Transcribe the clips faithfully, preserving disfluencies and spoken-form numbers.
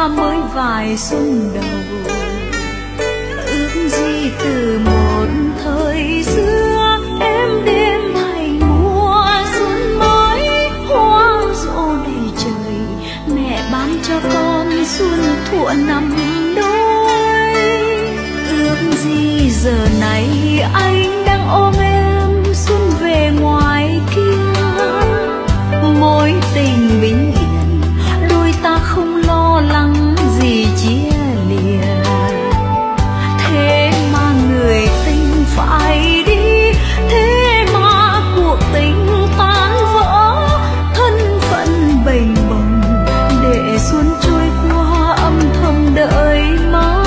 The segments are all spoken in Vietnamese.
hoa mới vài xuân đầu. Ước gì từ một thời xưa em đêm thành mùa xuân mới, hoa rộ đầy trời mẹ ban cho con xuân thuở năm đôi. Ước gì giờ này anh đang ôm em xuân về ngoài kia, mối tình bình yên đôi ta không lo lắng gì chia lìa. Thế mà người tình phải đi, thế mà cuộc tình tan vỡ, thân phận bềnh bồng để xuân trôi qua âm thầm đợi mong.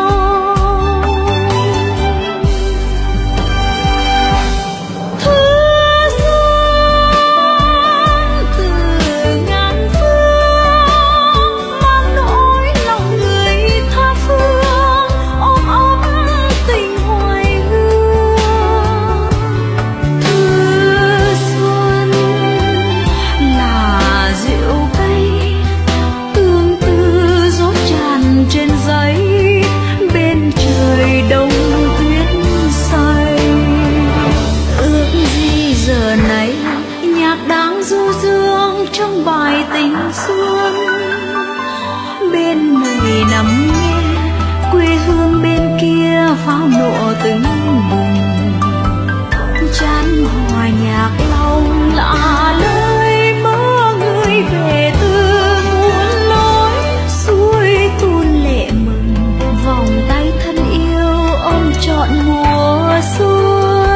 Trong bài tình xuân bên này nằm nghe, quê hương bên kia pháo nổ từng bừng. Chán hòa nhạc lòng lạ lơi mơ người về từ muôn lối, xuôi tuôn lệ mừng vòng tay thân yêu ôm trọn mùa xuân.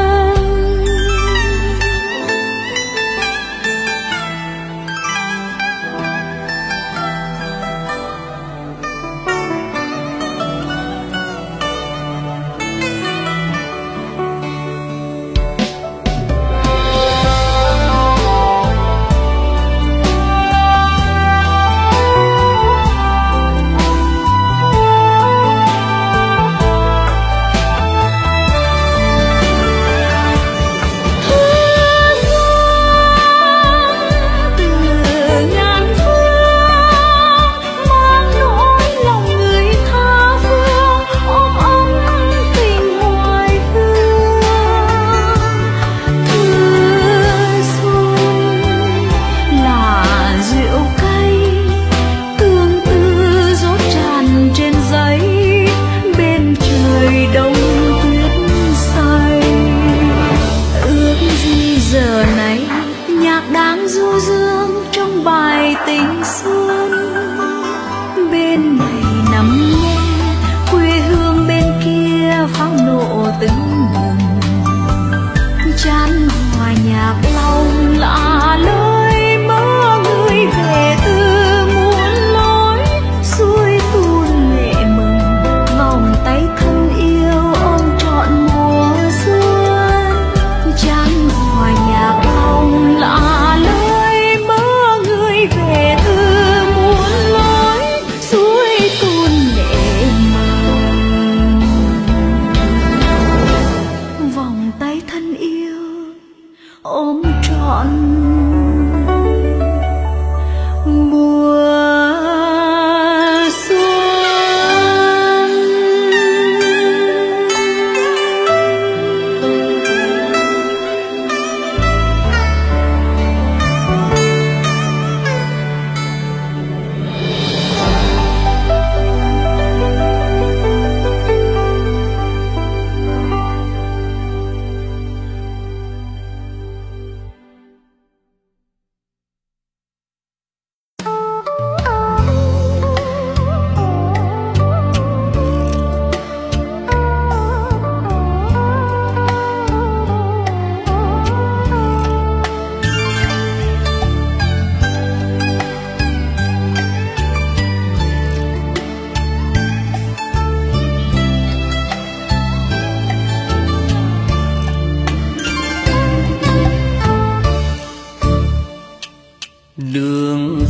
Đường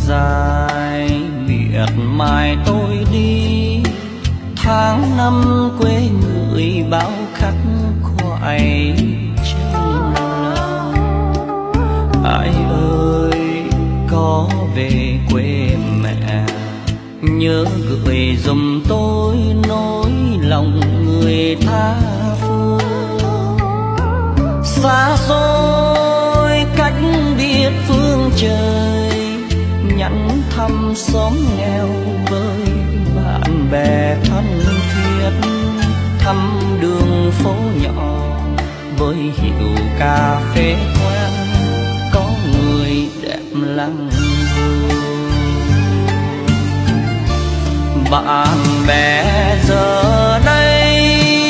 dài miệt mài tôi đi, tháng năm quê người bao khắc khoải trong lòng. Ai ơi có về quê mẹ nhớ gửi giùm tôi nỗi lòng người tha phương. Xa xôi cách biệt phương trời, nhắn thăm xóm nghèo với bạn bè thân thiết, thăm đường phố nhỏ với hiệu cà phê quen, có người đẹp lăng vương. Bạn bè giờ đây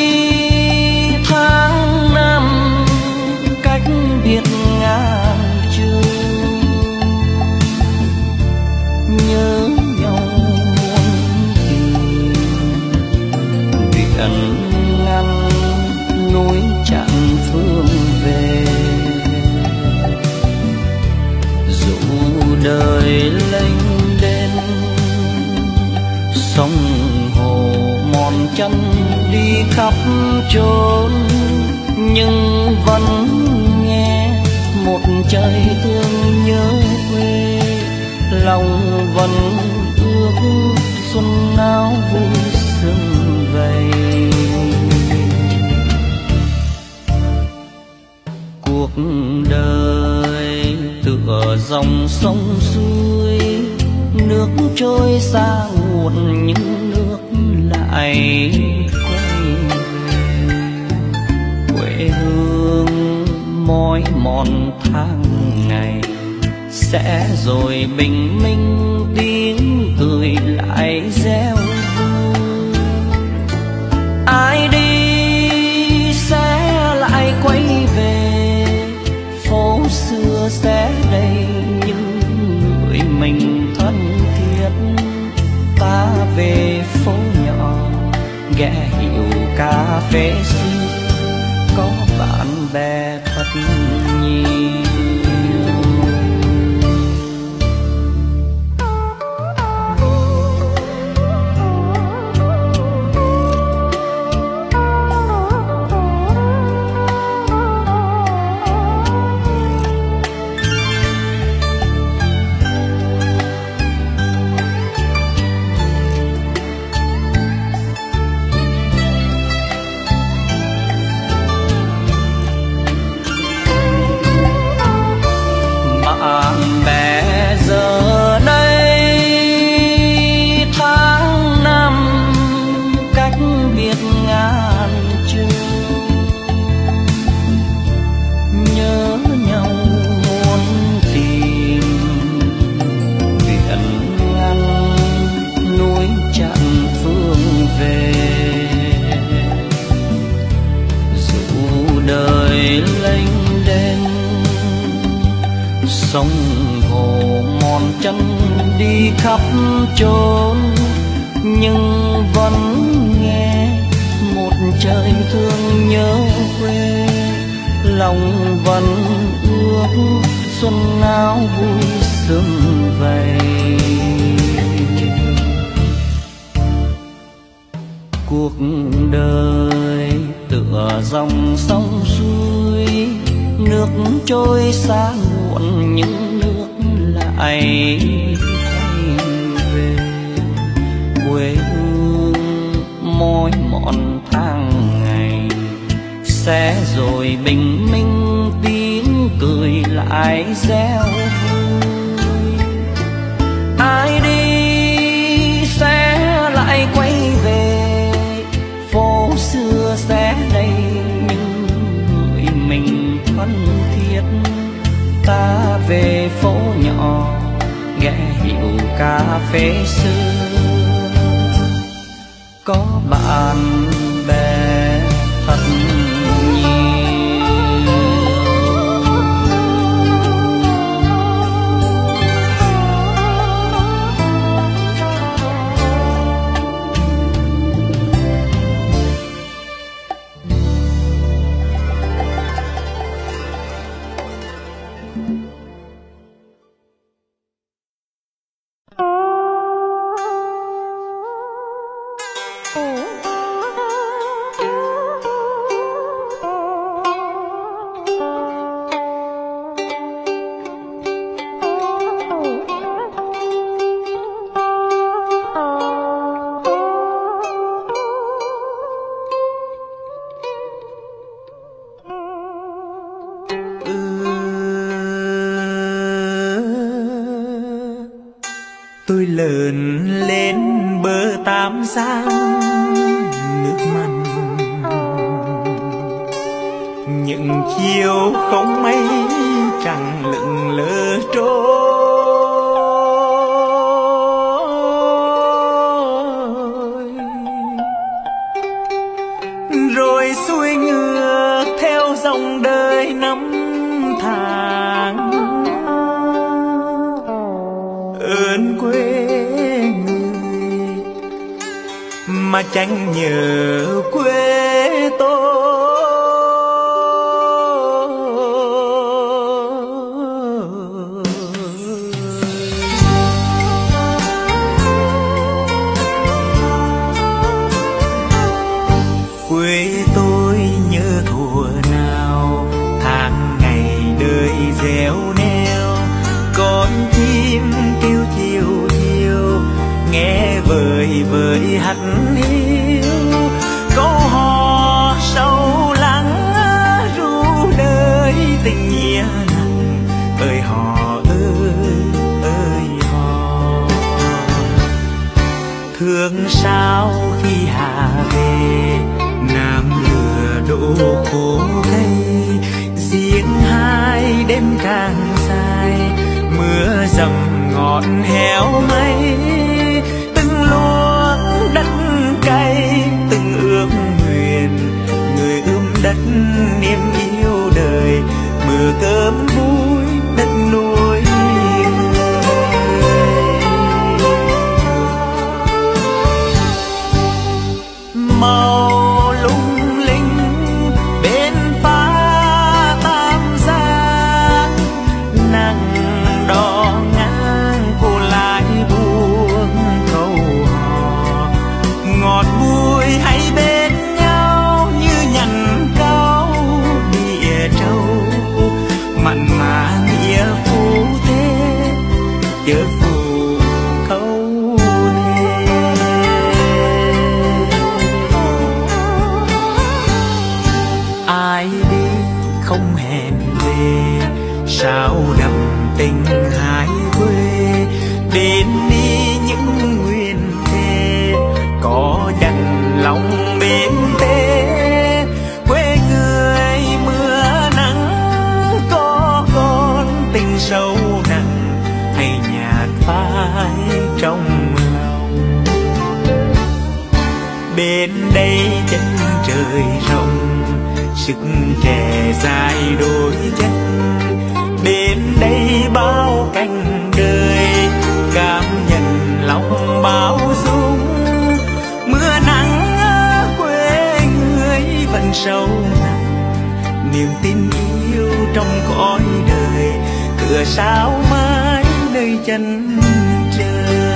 tháng năm cách biệt ngàn trường, nhớ nhau muôn tìm, biển ngăn núi chặn phương về. Dù đời lênh đênh sông hồ mòn chân đi khắp chốn, nhưng vẫn nghe một trời thương nhớ quê, lòng vẫn ước xuân nào vui sum vầy. Cuộc đời tựa dòng sông suối, nước trôi xa nguồn nhưng nước lại quay về. Quê hương mỏi mòn tháng ngày, sẽ rồi bình minh tiếng cười lại reo vui. Ai đi sẽ lại quay về, phố xưa sẽ đầy những người mình thân thiết. Ta về phố nhỏ ghé hiệu cà phê xưa, có bạn bè thật nhiều. Sông hồ mòn chân đi khắp chốn, nhưng vẫn nghe một trời thương nhớ quê, lòng vẫn ước xuân nào vui sum vầy. Cuộc đời tựa dòng sông suối, nước trôi xa nguồn những nước lại quay về. Quê hương mỏi mòn tháng ngày, sẽ rồi bình minh tiếng cười lại reo vui. Ai đi sẽ lại quay về, phố xưa sẽ đầy những người mình thân thiết. Ta về phố nhỏ ghé hiệu cà phê xưa, có bạn bè thật nhiều. Tôi lớn lên bờ Tam Giang nước mặn, những chiều không mây trăng lững lờ trôi, rồi xuôi ngược theo dòng đời năm tháng. Ơn quê người mà chẳng nhớ quê tôi. Quê tôi nhớ thuở nào tháng ngày đời dẻo neo, con chim kêu chiều chiều nghe vời vời hắt hiu, câu hò sâu lắng ru đời tình nghĩa nặng. Ơi hò ơi ơi hò, thương sao khi hạ về Nam lửa đổ khô cây, riêng hai đêm càng dài mưa dầm ngọt héo mây. Từng luống đất cay từng ước nguyện, người ươm đất niềm yêu đời, mưa cơm vui đất nuôi màu lung linh bên phá Tam Giang. Nắng đỏ ngang cô lại buông câu hò, ngọt bùi hay bên nhau như nhằn cao địa trâu. Mặn mà nghĩa phú thế chớ phù câu thề. Ai đi không hẹn về sao đậm tình hai quê, đến đi những nguyện thề có dặn lòng bên tế. Quê người mưa nắng có con tình sâu nặng, hay nhạt phai trong lòng. Bên đây chân trời rộng, sức trẻ dài đôi chân. Bên đây bao cảnh đời, cảm nhận lòng bao dung. Mưa nắng quê người vẫn sâu nặng, niềm tin yêu trong cõi đời, tựa sao mãi nơi chân trời.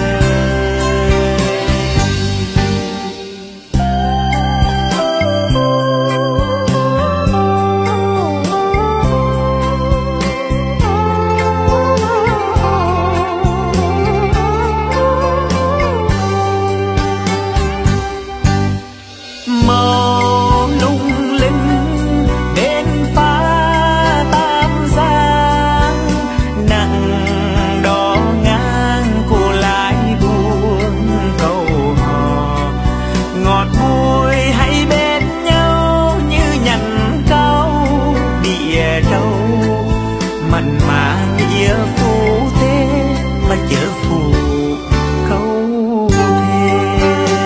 Màu lung linh bên phá Tam Giang, nắng đỏ ngang cô lại buông câu hò, ngọt bùi hay bên nhau như nhằn cao địa trâu. Mặn mà nghĩa phú thế mà chớ phù câu thề.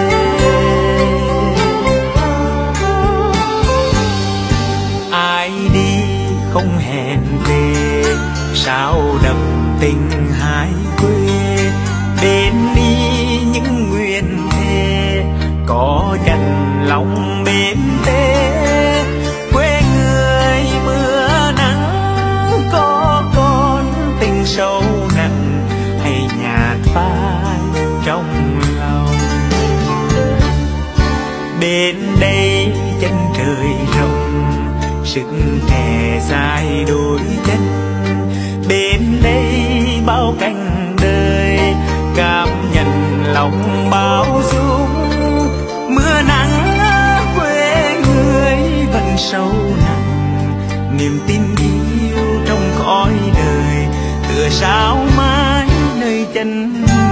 Ai đi không hẹn về sao đậm tình hai quê, đến đi những nguyện thề có dặn lòng bên tế. Quê người mưa nắng có con tình sâu nặng, hay nhạt phai trong lòng. Bên đây chân trời rộng, sức trẻ dài đôi chân. Bên đây bao cảnh đời, cảm nhận lòng bao dung. Mưa nắng quê người vẫn sâu nặng, niềm tin yêu trong cõi đời, tựa sao mãi nơi chân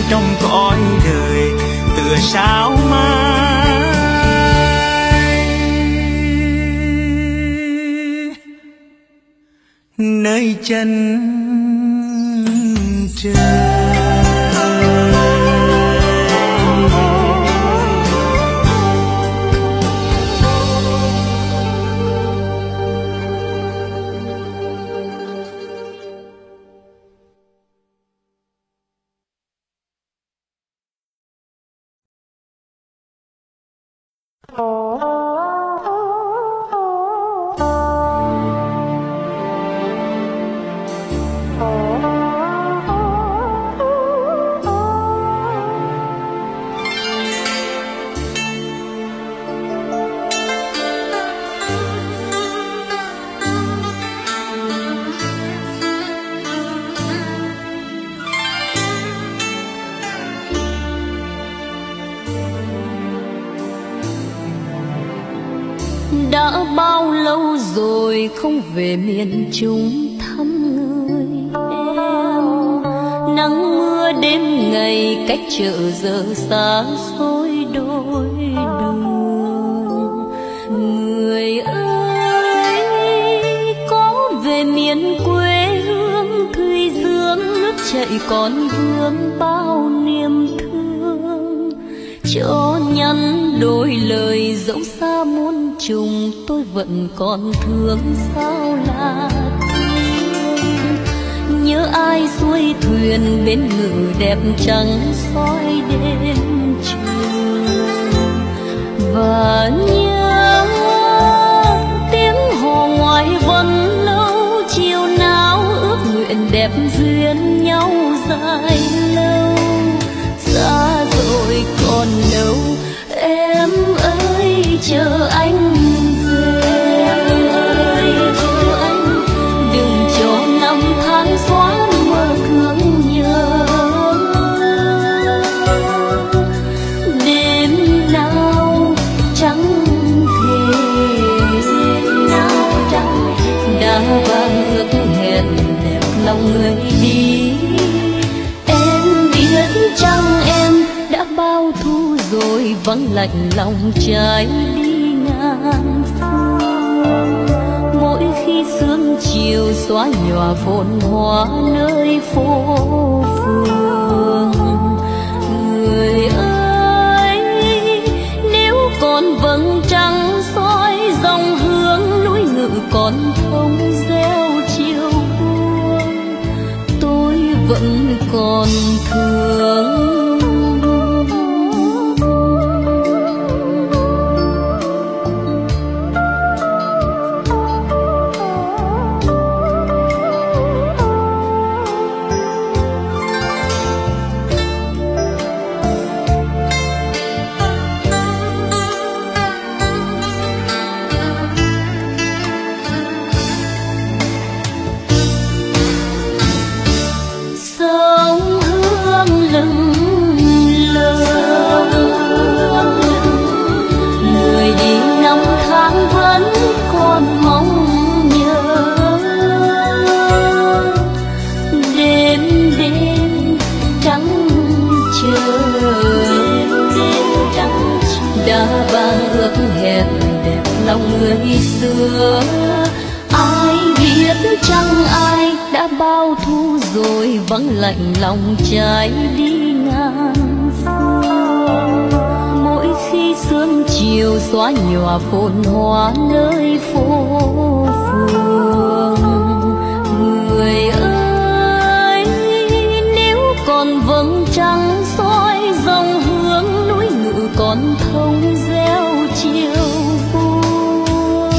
trong cõi đời tựa sao mai nơi chân trời. Đã bao lâu rồi không về miền Trung thăm người em. Nắng mưa đêm ngày cách chợ giờ xa xôi đôi đường. Người ơi có về miền quê hương Thùy Dương, nước chảy còn vương bao niềm thương. Cho nhắn đôi lời dẫu xa muôn trùng, tôi vẫn còn thương sao là thương. Nhớ ai xuôi thuyền bên ngự đẹp trắng soi đêm trường. Và nhớ tiếng hò ngoài vẫn lâu, chiều nào ước nguyện đẹp duyên nhau dài lâu. Xa rồi còn đâu em ơi chờ anh về. Em ơi chờ anh, đừng cho năm tháng xóa mơ thương nhớ. Đêm nào trắng thề nào trắng đã vang ước hẹn đẹp lòng người đi. Em biết chăng em đã bao thu rồi vắng lạnh lòng trái đi ngàn phương. Mỗi khi sương chiều xóa nhòa phồn hoa nơi phố phường. Người ơi nếu còn vầng trăng soi dòng hướng núi ngự còn thông reo chiều buông, tôi vẫn còn thương. Đã vang ước hẹn đẹp lòng người xưa. Ai biết chăng ai đã bao thu rồi vắng lạnh lòng trái đi ngàn phương. Mỗi khi sương chiều xóa nhòa phồn hoa nơi phố phường. Người ơi nếu còn vầng trăng soi dòng hướng núi ngự còn thông reo chiều buông,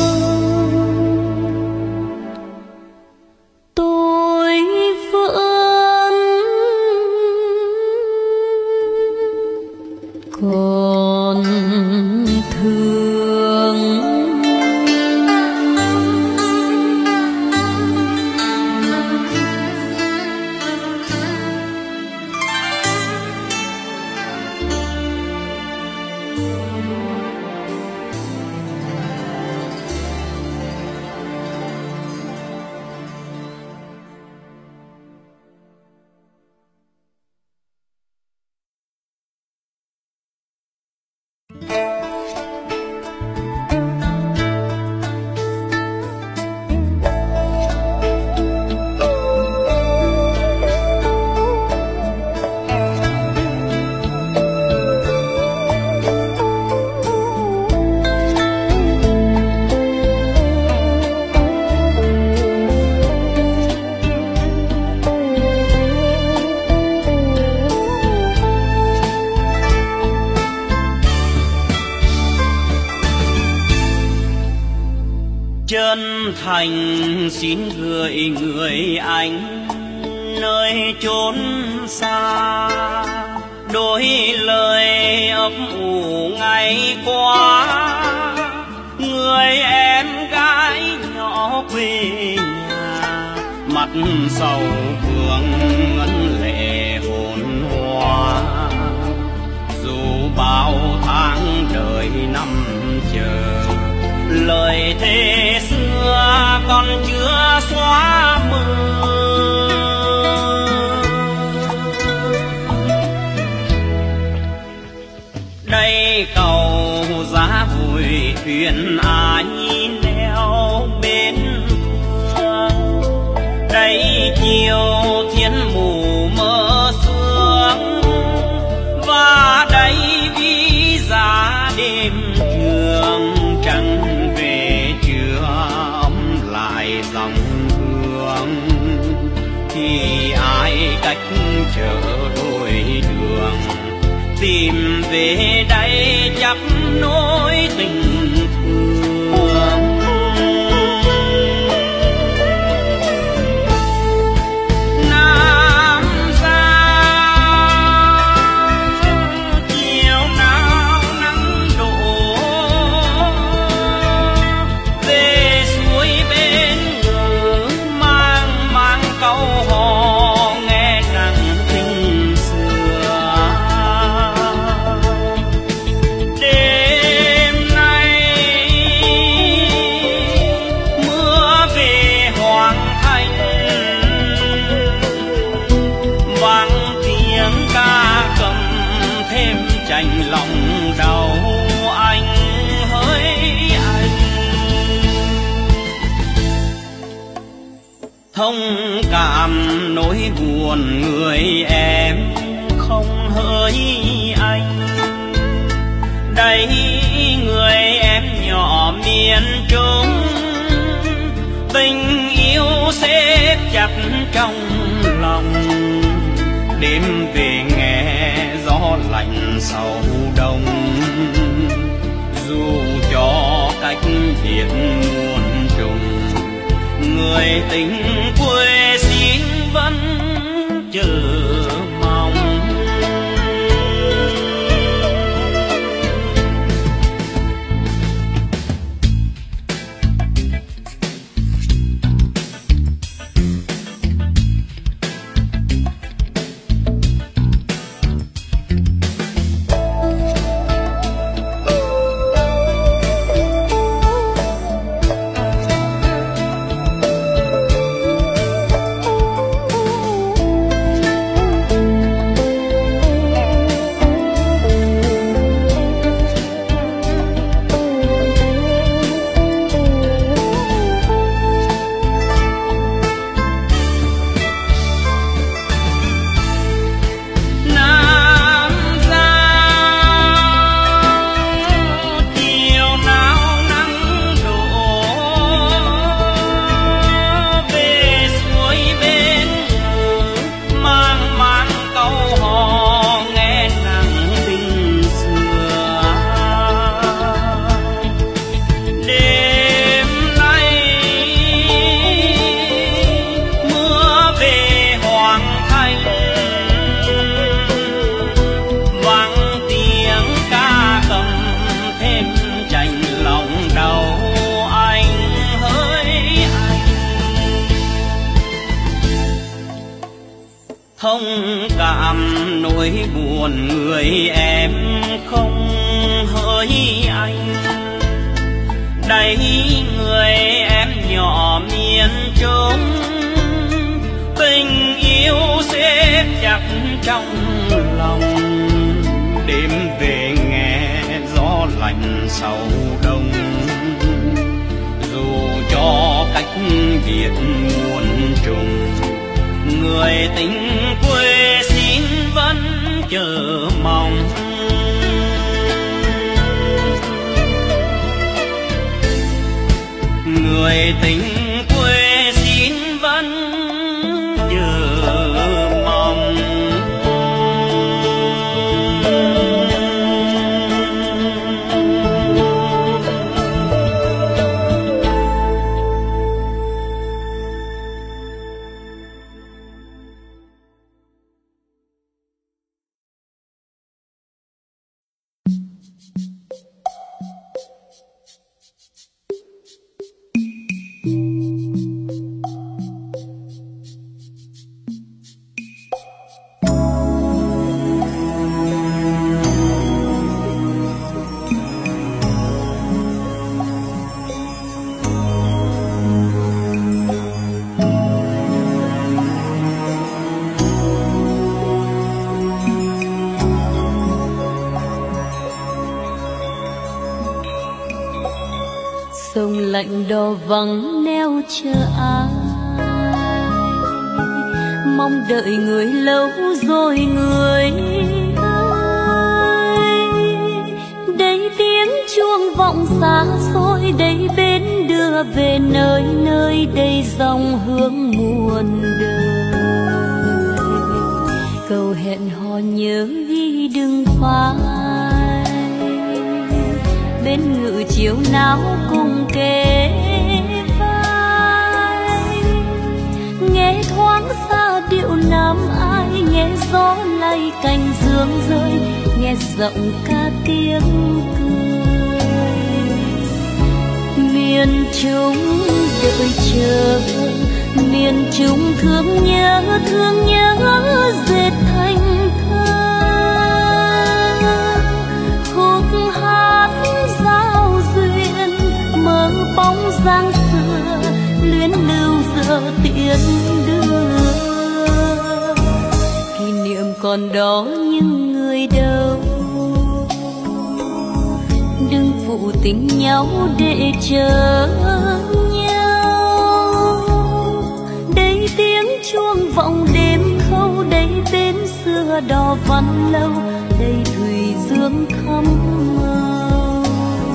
tôi vẫn còn thương. chân thành xin gửi người anh nơi chốn xa, đôi lời ấp ủ ngày qua, người em gái nhỏ quê nhà, mặt sầu vương ngân lệ hồn hoa. Dù bao tháng đời năm chờ, lời thề xưa còn chưa xóa mờ. Đây cầu giá vui thuyền ai neo bên phương, đây chiều thiên mù mơ sương, và đây vi giá đêm trường trăng về chưa ấm lại dòng hương. Thì ai cách chở đôi đường, tìm về đây chấp nối tình thương. Nam ra chiều nào nắng đổ, về suối bên ngự mang mang câu hò nghe nắng tình xưa. Đêm nay mưa về hoàng thành, vang tiếng ca cầm thêm chạnh lòng đau anh hỡi anh. Thông cảm nỗi buồn người em không hỡi anh, đây người em nhỏ miền Trung, tình yêu xếp chặt trong lòng. Đêm về nghe gió lạnh sầu đông, dù cho cách biệt muôn trùng, người tình quê xin vẫn chờ mong. Thông cảm nỗi buồn người em không hỡi anh, đây người em nhỏ miền Trung, tình yêu xếp chặt trong lòng. Đêm về nghe gió lạnh sầu đông, dù cho cách biệt muôn trùng, người tình quê xin vẫn chờ mong. Người tình quê xin vẫn chờ mong. sông lạnh đò vắng neo chờ ai, mong đợi người lâu rồi người ơi. Đây tiếng chuông vọng xa xôi, đây bến đưa về nơi nơi, đây dòng hướng muôn đời. Câu hẹn hò nhớ ghi đừng phai, bên ngự chiều nào cùng kề vai. Nghe thoáng xa điệu nam ai, nghe gió lay cành dương rơi, nghe giọng ca tiếng cười. Miền Trung đợi chờ, miền Trung thương nhớ thương nhớ dệt thành thơ. Khúc hát giao duyên mơ bóng dáng xưa, luyến lưu giờ tiễn đưa. Kỷ niệm còn đó nhưng người đâu, đừng phụ tình nhau để chờ nhau. Đây tiếng chuông vọng đêm khâu, đây bến xưa đò văn lâu, đây thủy dương thăm màu.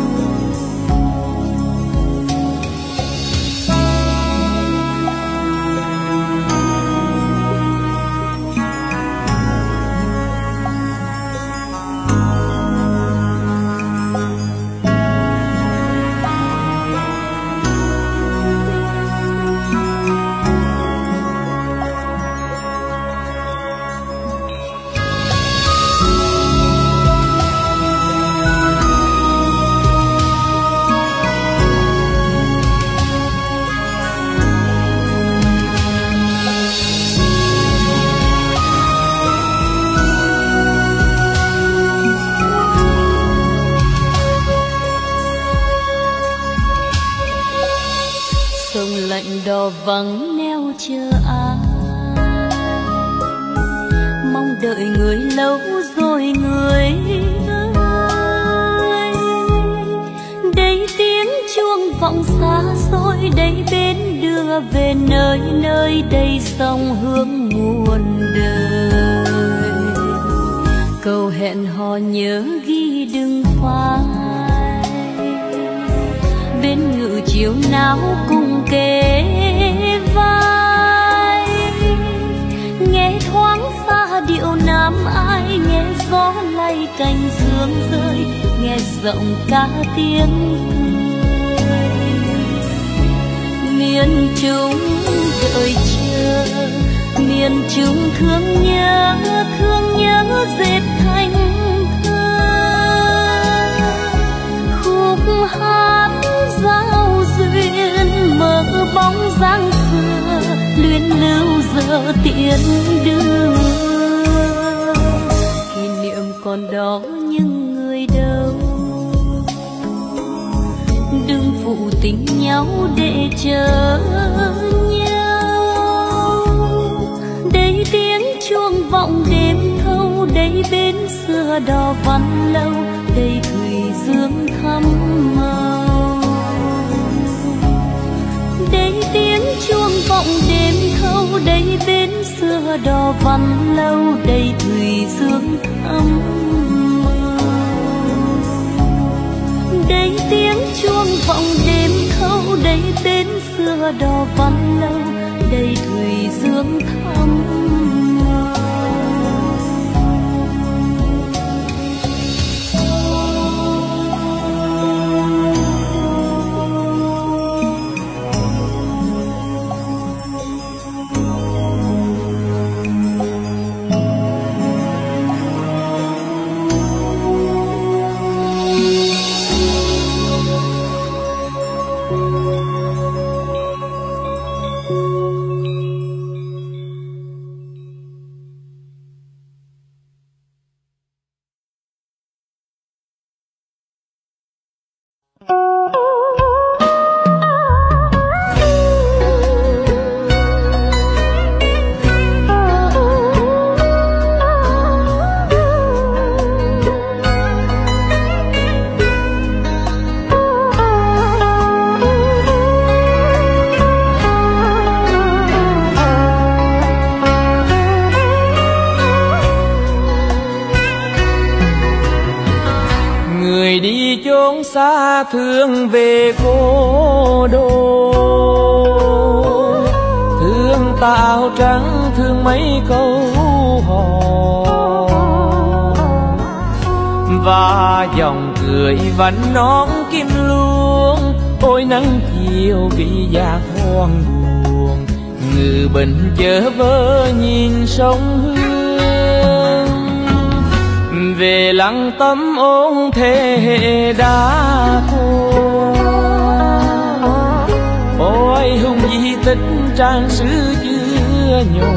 Đò vắng neo chờ ai, mong đợi người lâu rồi người ơi. Đây tiếng chuông vọng xa xôi, đây bến đưa về nơi nơi, đây dòng hướng muôn đời. Câu hẹn hò nhớ ghi đừng phai, bên ngự chiều nào cùng kề vai. Nghe thoáng xa điệu nam ai, nghe gió lay cành dương rơi, nghe giọng ca tiếng cười. Miền Trung đợi chờ, miền Trung thương nhớ thương nhớ dệt thành thơ. Khúc hát giao duyên mơ bóng dáng xưa, luyến lưu giờ tiễn đưa. Kỷ niệm còn đó nhưng người đâu, đừng phụ tình nhau để chờ nhau. Đây tiếng chuông vọng đêm thâu, đây bến xưa đò văn lâu, đây thủy dương thăm màu. Đây tiếng chuông vọng đêm thâu, đây bến xưa đò văn lâu, đây thủy dương thăm màu. Đây tiếng chuông vọng đêm thâu, đây bến xưa đò văn lâu, đây thủy dương thăm màu. chốn xa thương về cố đô. Thương ta áo trắng, thương mấy câu hò, và dòng cười vẫn nón kim luông. Ôi nắng chiều bị giác hoang buồn, ngự bình chớ vơ nhìn sông Hương. Về lặng tâm ôn thế hệ đã khô, ôi hùng di tích trang sử chưa nhỏ.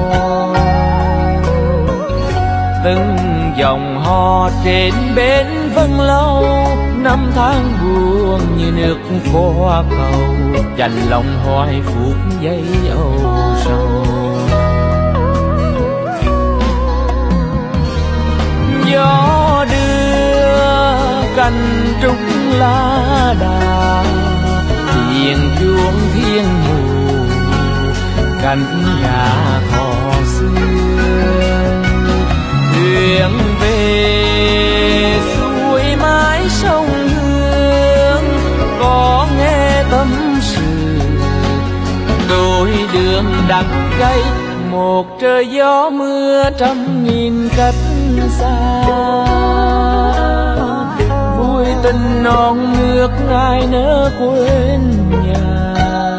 Từng dòng hò trên bến Vân Lâu, năm tháng buồn như nước qua cầu, dành lòng hoài phút giây âu sầu. Gió đưa cành trúc lá đà, thiền chuông thiên mù cánh gà thò xưa. Thuyền về xuôi mái sông Hương, có nghe tâm sự đôi đường đắng cay. Một trời gió mưa trăm nghìn cách xa, vui tình non nước ai nỡ quên nhà.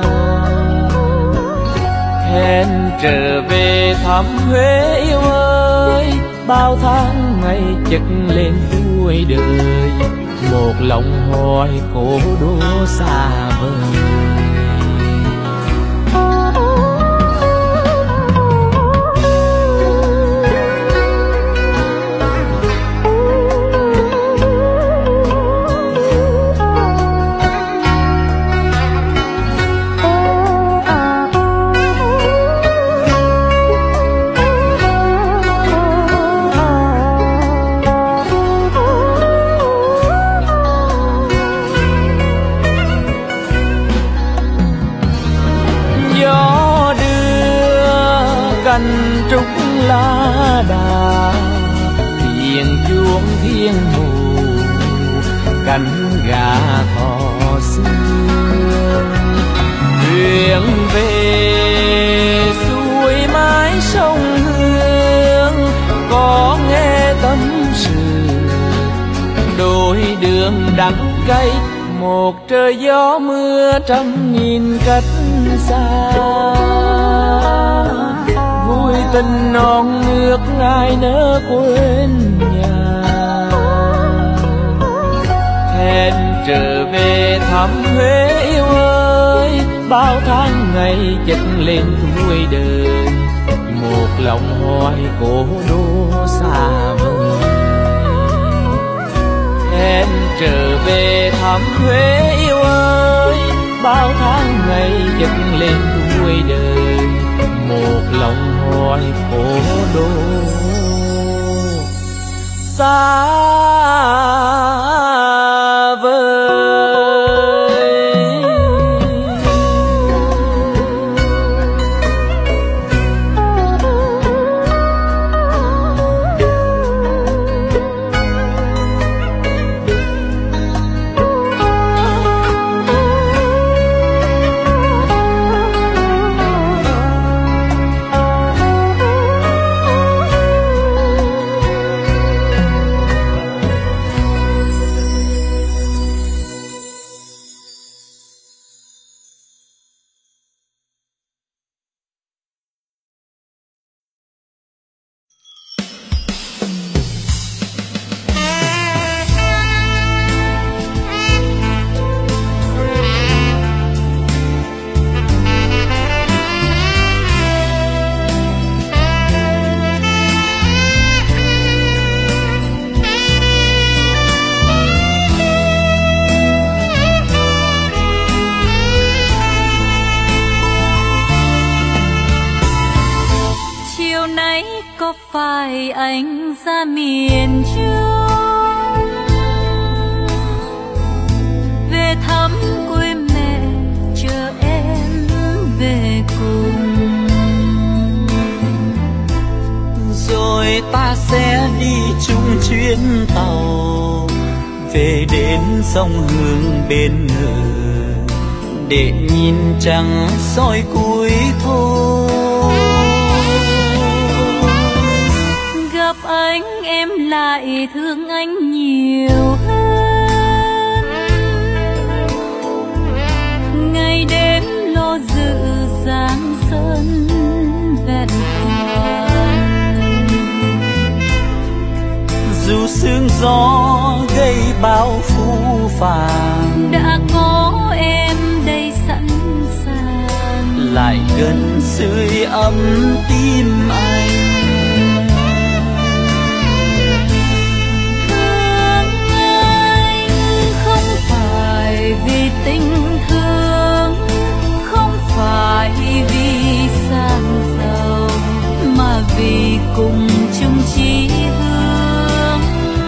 Hẹn trở về thăm Huế yêu ơi, bao tháng ngày chất lên cuối đời. Một lòng hoài cố đô xa vời. Cành trúc lá đà, thiền chuông thiên mù cánh gà thò xưa. Thuyền về xuôi mái sông Hương, có nghe tâm sự đôi đường đắng cay. Một trời gió mưa trăm nghìn cách xa, vui tình non nước ai nỡ quên nhà. Hẹn trở về thăm Huế yêu ơi, bao tháng ngày chất lên cuối đời. Một lòng hoài cố đô xa vời. Hẹn trở về thăm Huế yêu ơi, bao tháng ngày chất lên cuối đời. Một lòng hoài cố đô xa vời. phải anh ra miền Trung về thăm quê mẹ chờ em về cùng, rồi ta sẽ đi chung chuyến tàu về đến sông Hương bên ngự để nhìn trăng soi cuối thôi. Gặp anh em lại thương anh nhiều hơn, ngày đêm lo dự giang sơn vẹn toàn. Dù sương gió gây bao phũ phàng, đã có em đây sẵn sàng lại gần sưởi ấm tim anh. Thương anh không phải vì tình thương, không phải vì sang giàu, mà vì cùng chung chí hướng.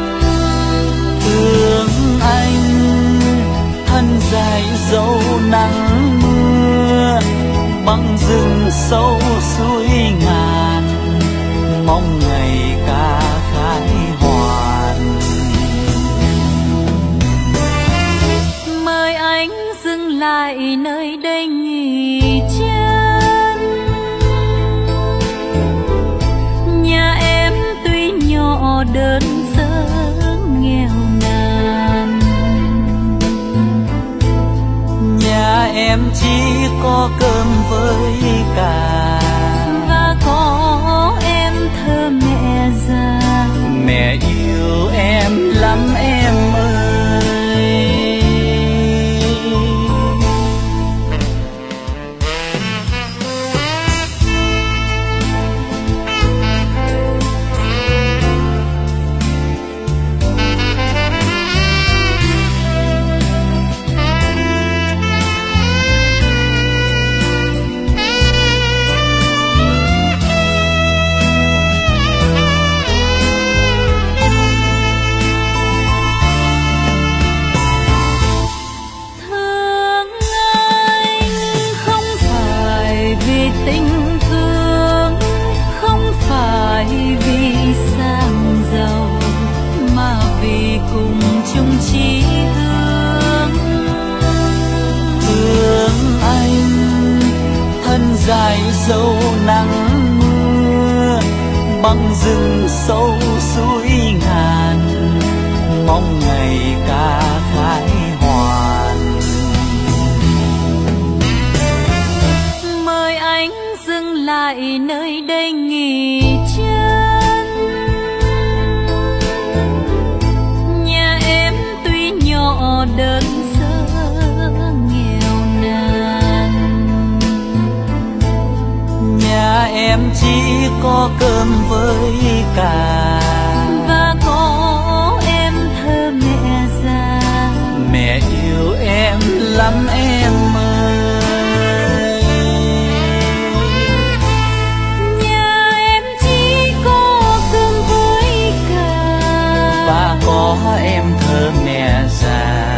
Thương anh thân dài dấu nắng mưa, băng rừng sâu suối ngàn, mong ngày ca khai hoàn. Mời anh dừng lại nơi đây nghỉ chân. Nhà em tuy nhỏ đơn sơ nghèo nàn, Nhà em chỉ có cơm với cà, và có em thơ mẹ già. mẹ yêu em lắm em ơi. Thương anh không phải vì tình thương, không phải vì sang giàu, mà vì cùng chung chí hướng. Thương anh thân dài dấu nắng mưa, băng rừng sâu suối ngàn, mong ngày ca khai hoàn. Mời anh dừng lại nơi đây nghỉ chân. Nhà em tuy nhỏ đơn sơ nghèo nàn, Nhà em chỉ có cơm với cà, và có em thơ mẹ già. mẹ yêu em lắm em ơi. Nhà em chỉ có cơm với cà, Và có em thơ mẹ già.